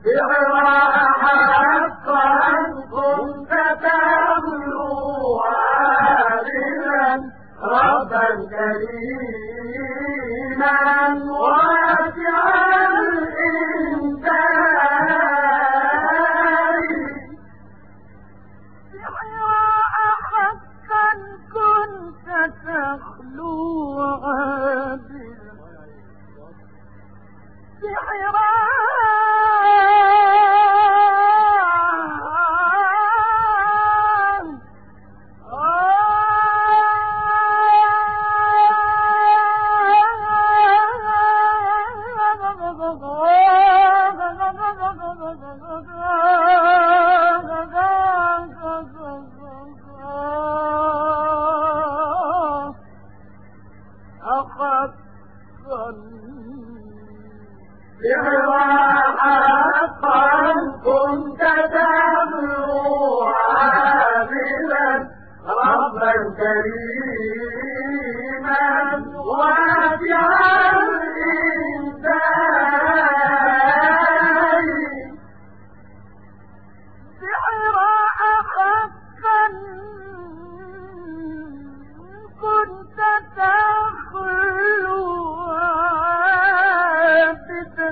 سحرا حقا كنت تبلو عادلا ربا كريما واسع الإمداد سحرا حقا كنت تخلو عادلا سحرا حقا كنت تبلو عاملا ربا كريما واسع الإمداد سحرا حقا كنت تخلو عابدا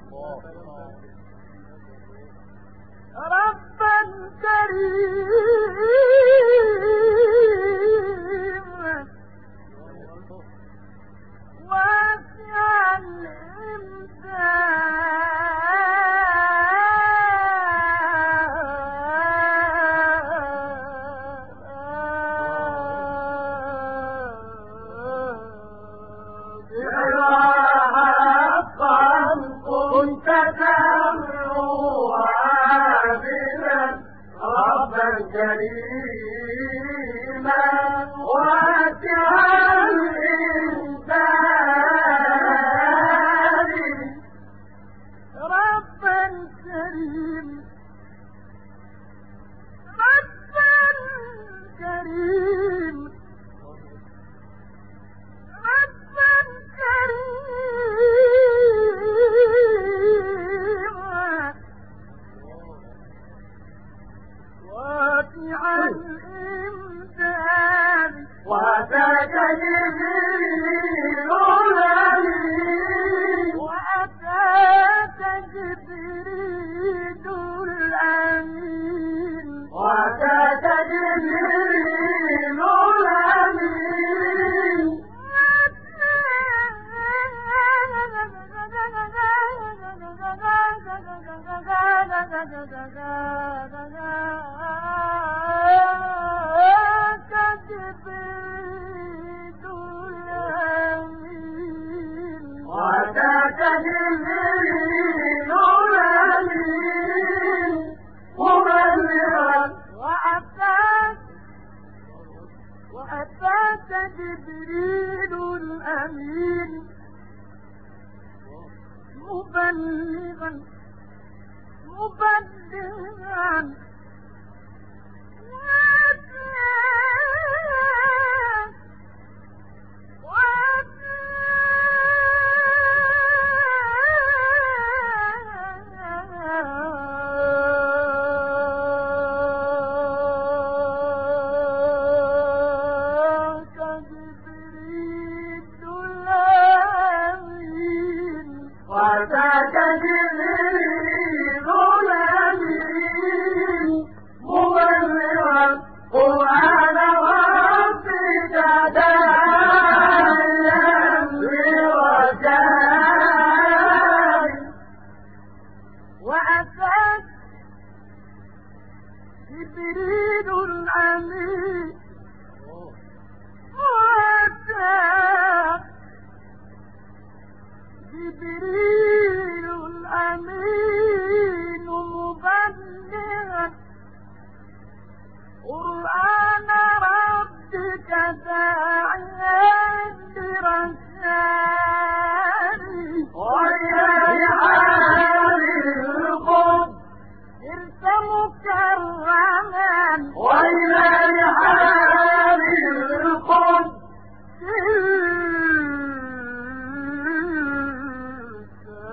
ربا كريما واسع كريما واسع الإمداد ربا كريم ربا كريم ربا كريم واسع الإمداد وأتاك جبريل الأمين وأتاك جبريل الأمين وأتاك جبريل الأمين وأتاك جبريل الأمين مبلغا وأتاك جبريل الأمين مبلغا وأتاك جبريل الأمين مبلغا قرآن ربك داعيا لرجائك وأتاك جبريل الأمين وأتاك جبريل الأمين مبلغا قرآن ربك داعيا لرسائك وإلى حال القدس صرت مكرما وإلى حال القدس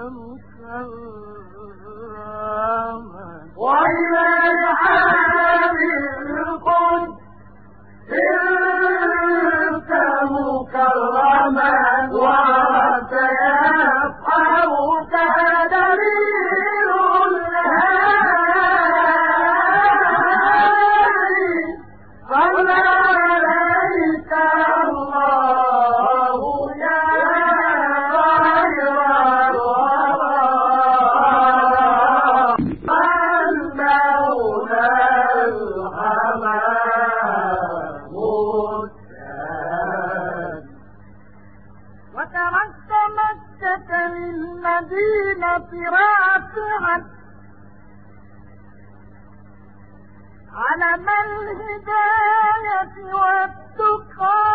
علم الهداية والتقى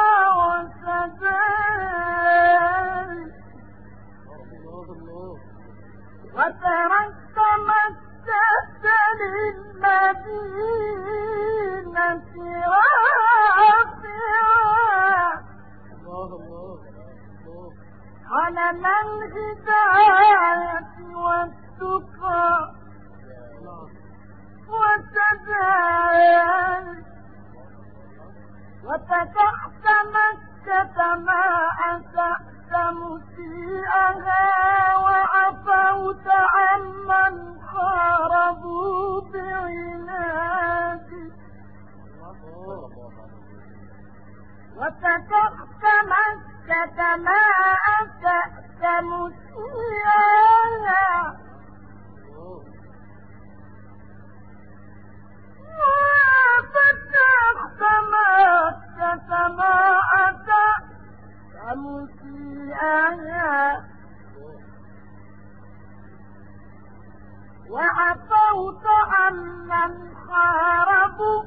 والسداد وتركت مكة للمدينة رافعا علم الهداية والتقى والسداد وفتحت مكة ما أسأت مسيئها وعفوت عمن خاربوا بعناد وفتحت مكة ما أسأت مسيئها وفتحت مكة ما أسأت مسيئها وعفوت عمن خاربوا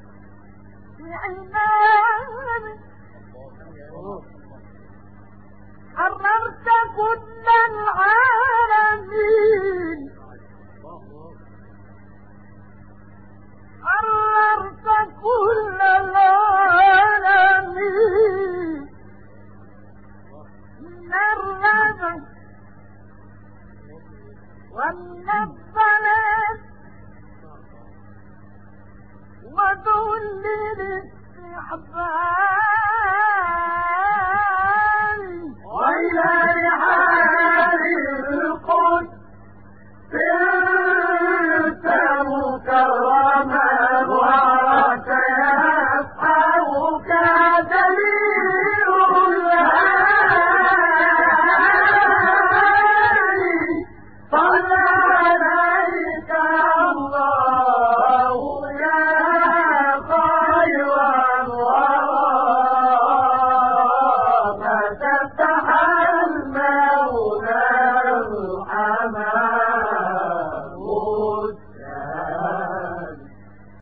بعناد حررت كل العالمين حررت كل العالمين من الرذل ومن الضلال وذل الاستحباب